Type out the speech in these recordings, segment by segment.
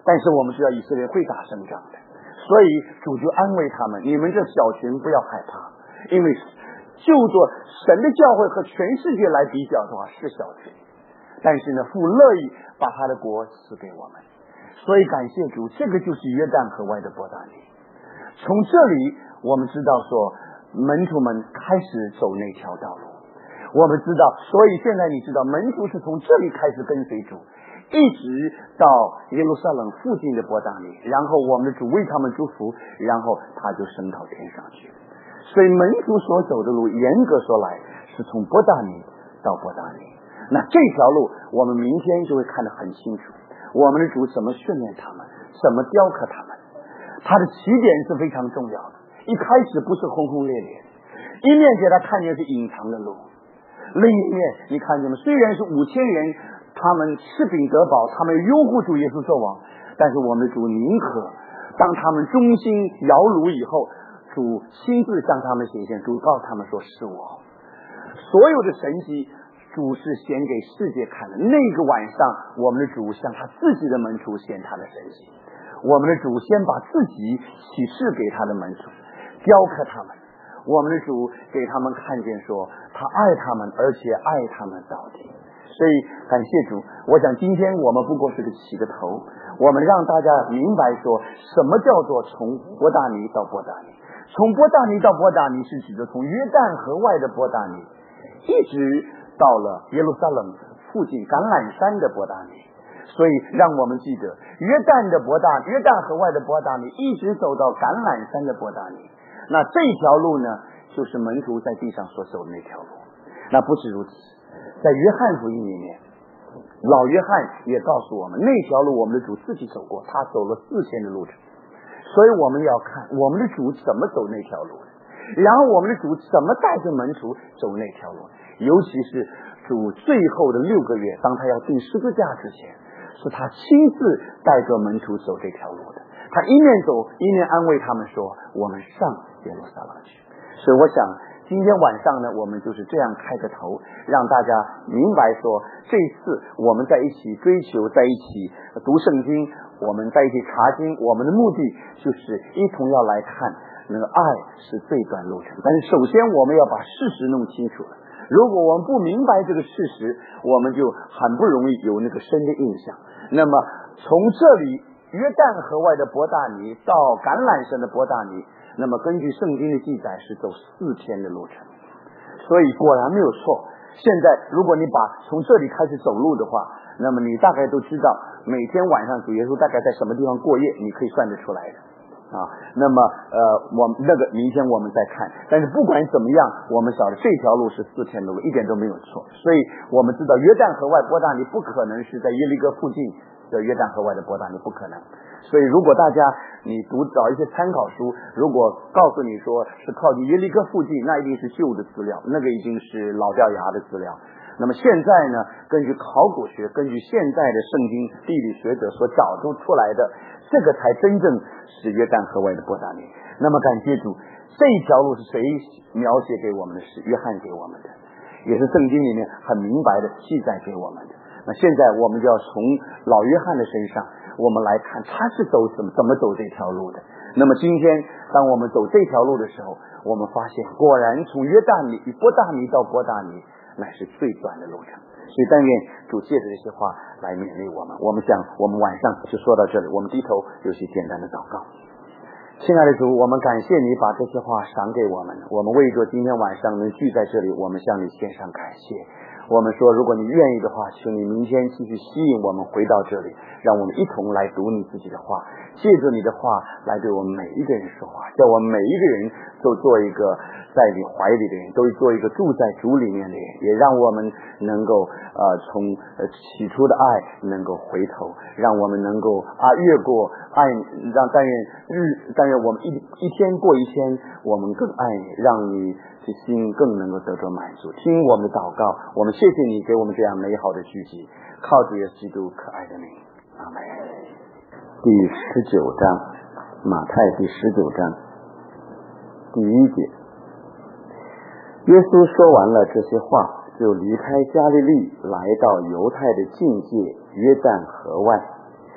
但是我们知道以色列会打胜仗的，所以主就安慰他们，你们这小群不要害怕，因为就做神的教会和全世界来比较的话是小群，但是呢，父乐意把他的国赐给我们，所以感谢主，这个就是约旦河外的伯大尼。从这里我们知道说，门徒们开始走那条道路，我们知道，所以现在你知道，门徒是从这里开始跟随主，一直到耶路撒冷附近的伯大尼，然后我们的主为他们祝福，然后他就升到天上去。所以门徒所走的路，严格说来是从伯大尼到伯大尼。那这条路我们明天就会看得很清楚，我们的主怎么训练他们，怎么雕刻他们。他的起点是非常重要的，一开始不是轰轰烈烈，一面给他看见是隐藏的路，另一面你看见吗？虽然是5000人他们吃饼得饱，他们拥护主耶稣做王，但是我们的主宁可当他们忠心摇橹以后，主亲自向他们显现，主告诉他们说是我。所有的神迹主是显给世界看的。那个晚上我们的主向他自己的门徒显他的神迹，我们的主先把自己启示给他的门徒，雕刻他们，我们的主给他们看见说他爱他们，而且爱他们到底。所以感谢主，我想今天我们不过是个起个头，我们让大家明白说什么叫做从伯大尼到伯大尼。从伯大尼到伯大尼是指的从约旦河外的伯大尼，一直到了耶路撒冷附近橄榄山的伯大尼。所以让我们记得约旦河外的伯大尼一直走到橄榄山的伯大尼。那这条路呢，就是门徒在地上所走的那条路。那不止如此，在约翰福音里面，老约翰也告诉我们，那条路我们的主自己走过，他走了4000的路程。所以我们要看我们的主怎么走那条路，然后我们的主怎么带着门徒走那条路。尤其是主最后的6个月，当他要钉十字架之前，是他亲自带着门徒走这条路的。他一面走一面安慰他们说，我们上耶路撒冷去。所以我想今天晚上呢，我们就是这样开个头，让大家明白说，这次我们在一起追求，在一起读圣经，我们在一起查经，我们的目的就是一同要来看那个爱是最短路程。但是首先我们要把事实弄清楚了，如果我们不明白这个事实，我们就很不容易有那个深的印象。那么从这里约旦河外的伯大尼到橄榄山的伯大尼，那么根据圣经的记载是走4000的路程。所以果然没有错。现在如果你把从这里开始走路的话，那么你大概都知道每天晚上主耶稣大概在什么地方过夜，你可以算得出来的啊。那么我们那个明天我们再看，但是不管怎么样，我们晓得这条路是4000的路，一点都没有错。所以我们知道约旦河外伯大尼不可能是在耶利哥附近的约旦河外的伯大尼，不可能。所以如果大家你找一些参考书，如果告诉你说是靠近耶利哥附近，那一定是旧的资料，那个已经是老掉牙的资料。那么现在呢，根据考古学，根据现在的圣经地理学者所找出来的，这个才真正是约旦河外的伯大尼。那么感谢主，这一条路是谁描写给我们的？是约翰给我们的，也是圣经里面很明白的记载给我们的。那现在我们就要从老约翰的身上我们来看他是怎么走这条路的。那么今天当我们走这条路的时候，我们发现果然从伯大尼到伯大尼乃是最短的路程。所以但愿主借着这些话来勉励我们。我们想我们晚上就说到这里，我们低头有些简单的祷告。亲爱的主，我们感谢你把这些话赏给我们，我们为着今天晚上能聚在这里，我们向你献上感谢。我们说如果你愿意的话，请你明天继续吸引我们回到这里，让我们一同来读你自己的话，借着你的话来对我们每一个人说话，叫我们每一个人都做一个在你怀里的人，都做一个住在主里面的人，也让我们能够从起初的爱能够回头，让我们能够越过爱，但愿我们一天过一天，我们更爱你，让你的心更能够得到满足。听我们的祷告，我们谢谢你给我们这样美好的聚集，靠主耶稣基督可爱的名，阿们。第19章，马太第19章第1节，耶稣说完了这些话，就离开加利利，来到犹太的境界约旦河外。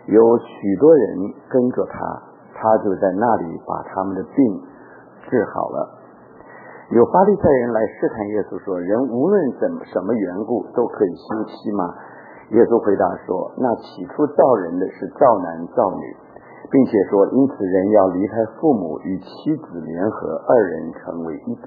有许多人跟着他，他就在那里把他们的病治好了。有法利赛人来试探耶稣说，人无论什么缘故都可以休妻吗？耶稣回答说，那起初造人的是造男造女，并且说因此人要离开父母，与妻子联合，二人成为一体。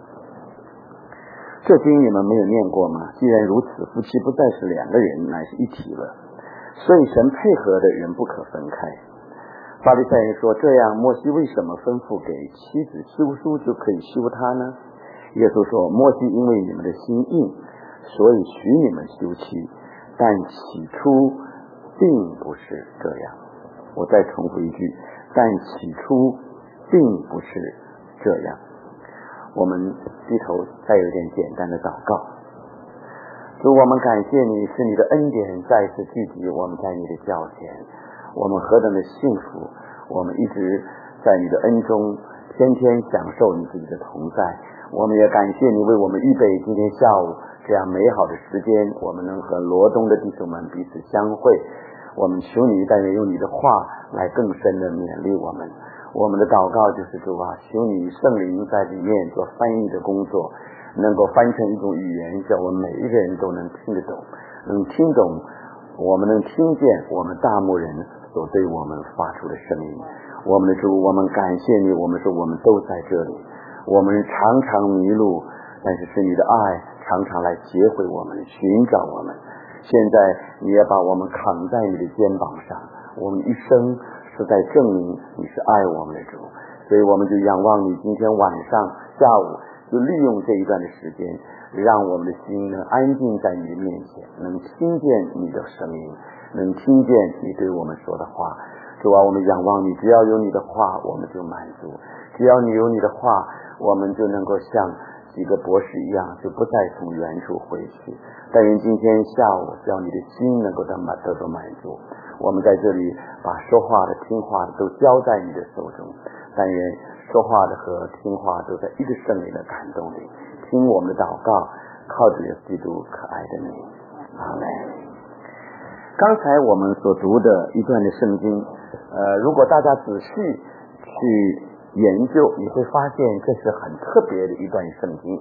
这经你们没有念过吗？既然如此，夫妻不再是两个人，乃是一体了。所以神配合的人不可分开。法利赛人说，这样摩西为什么吩咐给妻子休书就可以休她呢？耶稣说，摩西因为你们的心硬，所以许你们休妻，但起初并不是这样。我再重复一句，但起初并不是这样。我们低头再有点简单的祷告。主，我们感谢你，是你的恩典再一次聚集我们在你的脚前，我们何等的幸福，我们一直在你的恩中天天享受你自己的同在。我们也感谢你为我们预备今天下午这样美好的时间，我们能和罗东的弟兄们彼此相会。我们求你但愿用你的话来更深的勉励我们。我们的祷告就是主啊，求你圣灵在里面做翻译的工作，能够翻成一种语言，叫我们每一个人都能听得懂，能听懂，我们能听见我们大牧人所对我们发出的声音。我们的主，我们感谢你，我们说我们都在这里，我们常常迷路，但是你的爱常常来接回我们，寻找我们。现在你也把我们扛在你的肩膀上，我们一生是在证明你是爱我们的主。所以我们就仰望你今天晚上下午就利用这一段的时间，让我们的心能安静在你的面前，能听见你的声音，能听见你对我们说的话。主啊，我们仰望你，只要有你的话我们就满足，只要你有你的话，我们就能够像几个博士一样，就不再从原处回去。但愿今天下午叫你的心能够得到满足。我们在这里把说话的听话的都交在你的手中，但愿说话的和听话都在一个圣灵的感动里。听我们的祷告，靠着耶稣基督可爱的名，阿们。刚才我们所读的一段的圣经，如果大家仔细去研究，你会发现这是很特别的一段圣经。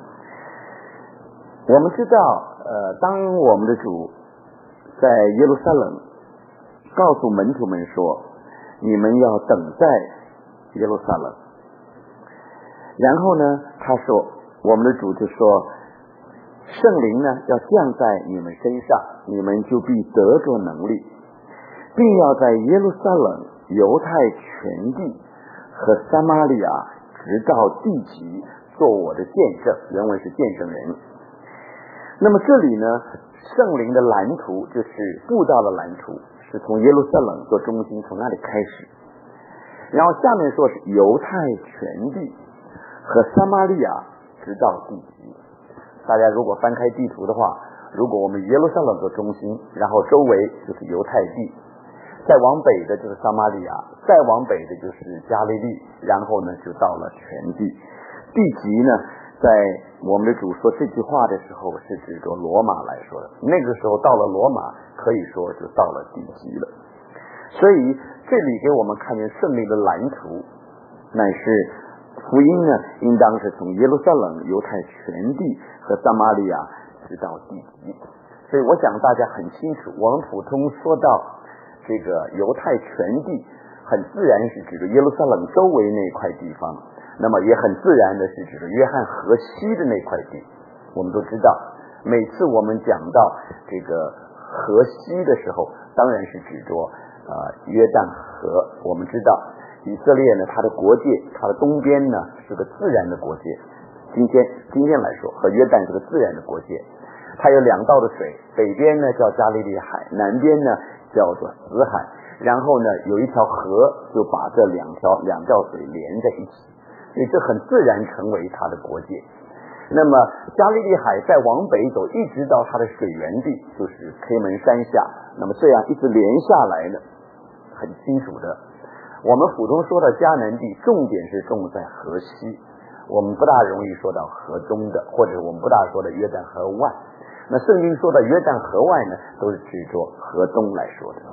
我们知道当我们的主在耶路撒冷告诉门徒们说，你们要等在耶路撒冷，然后呢他说，我们的主就说，圣灵呢要降在你们身上，你们就必得着能力，并要在耶路撒冷、犹太全地和撒玛利亚直到地极做我的见证。原文是见证人。那么这里呢，圣灵的蓝图就是布道的蓝图，是从耶路撒冷做中心，从那里开始。然后下面说是犹太全地和撒玛利亚直到地极。大家如果翻开地图的话，如果我们耶路撒冷做中心，然后周围就是犹太地，再往北的就是撒玛利亚，再往北的就是加利利，然后呢就到了全地。地极呢，在我们的主说这句话的时候是指着罗马来说的，那个时候到了罗马，可以说就到了地极了。所以这里给我们看见圣灵的蓝图，乃是福音呢应当是从耶路撒冷、犹太全地和撒玛利亚直到地极。所以我想大家很清楚，我们普通说到这个犹太全地，很自然是指着耶路撒冷周围那块地方，那么也很自然的是指着约翰河西的那块地。我们都知道，每次我们讲到这个河西的时候，当然是指着约旦河。我们知道以色列呢，它的国界，它的东边呢是个自然的国界，今天来说和约旦是个自然的国界，它有两道的水，北边呢叫加利利海，南边呢叫做死海，然后呢有一条河就把这两条水连在一起，所以这很自然成为它的国界。那么加利利海再往北走，一直到它的水源地，就是黑门山下，那么这样一直连下来呢，很清楚的，我们普通说到迦南地，重点是种在河西，我们不大容易说到河东的，或者我们不大说的约旦河外。那圣经说的约旦河外呢，都是指着河东来说的。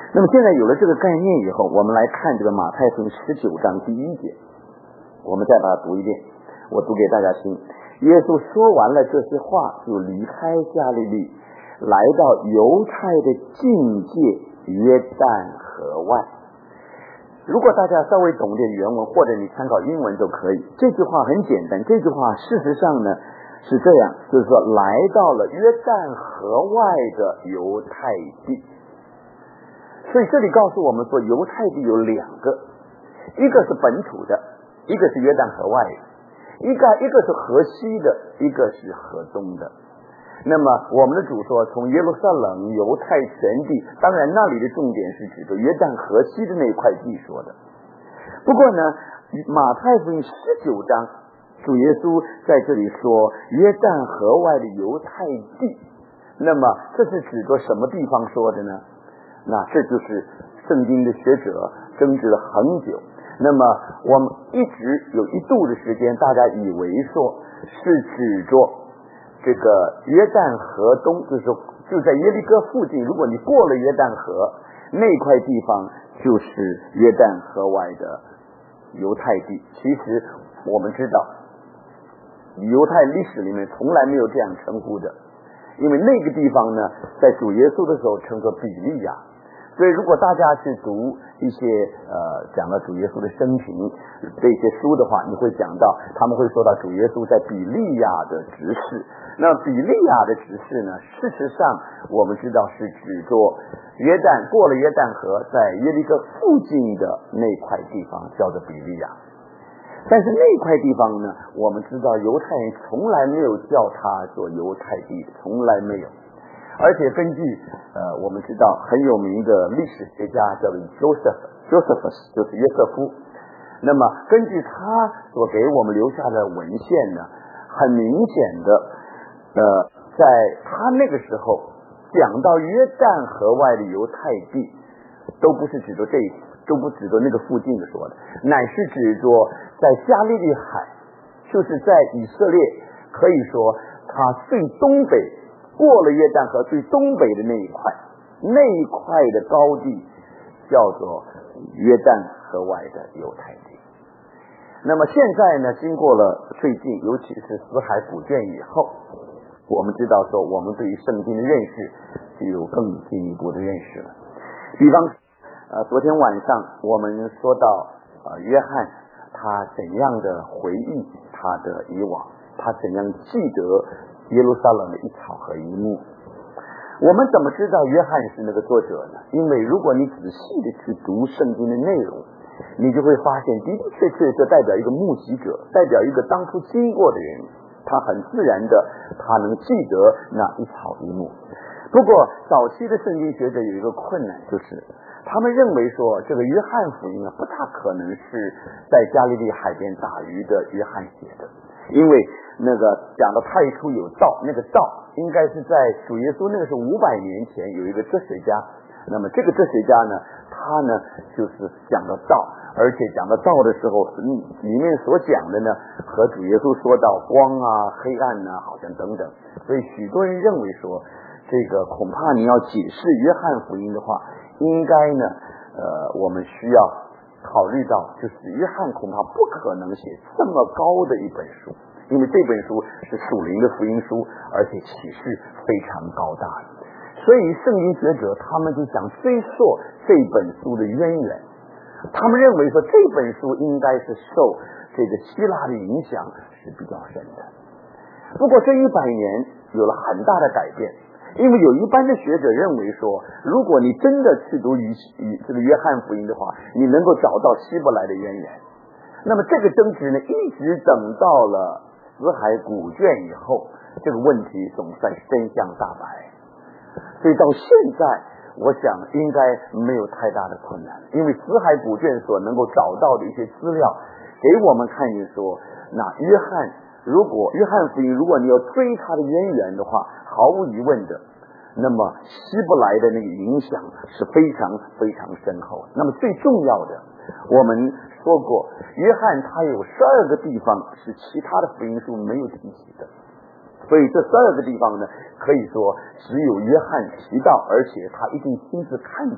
那么现在有了这个概念以后，我们来看这个马太福音19章第1节，我们再把它读一遍，我读给大家听。耶稣说完了这些话，就离开加利利，来到犹太的境界约旦河外。如果大家稍微懂点原文，或者你参考英文都可以。这句话很简单，这句话事实上呢是这样，就是说来到了约旦河外的犹太地。所以这里告诉我们说，犹太地有2个，一个是本土的，一个是约旦河外的，一个是河西的，一个是河东的。那么我们的主说，从耶路撒冷、犹太全地，当然那里的重点是指着约旦河西的那一块地说的。不过呢，马太福音19章，主耶稣在这里说约旦河外的犹太地，那么这是指着什么地方说的呢？那这就是圣经的学者争执了很久。那么我们一直有一度的时间，大家以为说是指着这个约旦河东，就在耶利哥附近，如果你过了约旦河，那块地方就是约旦河外的犹太地。其实我们知道，犹太历史里面从来没有这样称呼的，因为那个地方呢，在主耶稣的时候称作比利亚。所以如果大家去读一些讲到主耶稣的生平这些书的话，你会讲到他们会说到主耶稣在比利亚的执事。那比利亚的执事呢，事实上我们知道是指着约旦，过了约旦河，在耶利哥附近的那块地方叫做比利亚。但是那块地方呢，我们知道犹太人从来没有叫它做犹太地，从来没有。而且根据我们知道很有名的历史学家叫做 Josephus， 就是约瑟夫。那么根据他所给我们留下的文献呢，很明显的在他那个时候讲到约旦河外的犹太地，都不是指着都不指着那个附近的说的，乃是指着在加利利海，就是在以色列可以说它最东北，过了约旦河最东北的那一块的高地叫做约旦河外的犹太地。那么现在呢，经过了最近尤其是死海古卷以后，我们知道说我们对于圣经的认识就有更进一步的认识了。比方昨天晚上我们说到约翰他怎样的回忆他的以往，他怎样记得耶路撒冷的一草和一木。我们怎么知道约翰是那个作者呢？因为如果你仔细的去读圣经的内容，你就会发现的的确确这代表一个目击者，代表一个当初经过的人，他很自然的他能记得那一草一木。不过早期的圣经学者有一个困难，就是他们认为说这个约翰福音不大可能是在加利利海边打鱼的约翰写的，因为那个讲到太初有道，那个道应该是在主耶稣那个是500年前有一个哲学家，那么这个哲学家呢，他呢就是讲到道，而且讲到道的时候里面所讲的呢和主耶稣说到光啊黑暗啊好像等等，所以许多人认为说这个恐怕你要解释约翰福音的话，应该呢我们需要考虑到就是约翰恐怕不可能写这么高的一本书，因为这本书是属灵的福音书，而且启示非常高大的。所以圣经学者他们就想追溯这本书的渊源，他们认为说这本书应该是受这个希腊的影响是比较深的。不过这100年有了很大的改变，因为有一般的学者认为说，如果你真的去读这个约翰福音的话，你能够找到希伯来的渊源。那么这个争执呢，一直等到了死海古卷以后，这个问题总算真相大白。所以到现在我想应该没有太大的困难，因为死海古卷所能够找到的一些资料给我们看见说，那约翰福音如果你要追他的渊源的话，毫无疑问的，那么希伯来的那个影响是非常非常深厚。那么最重要的，我们说过约翰他有12个地方是其他的福音书没有提起的，所以这12个地方呢，可以说只有约翰提到，而且他一定亲自看见。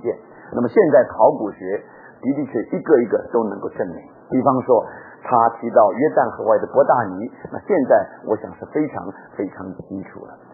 那么现在考古学的确一个一个都能够证明。比方说他提到约旦河外的伯大尼，那现在我想是非常非常清楚了。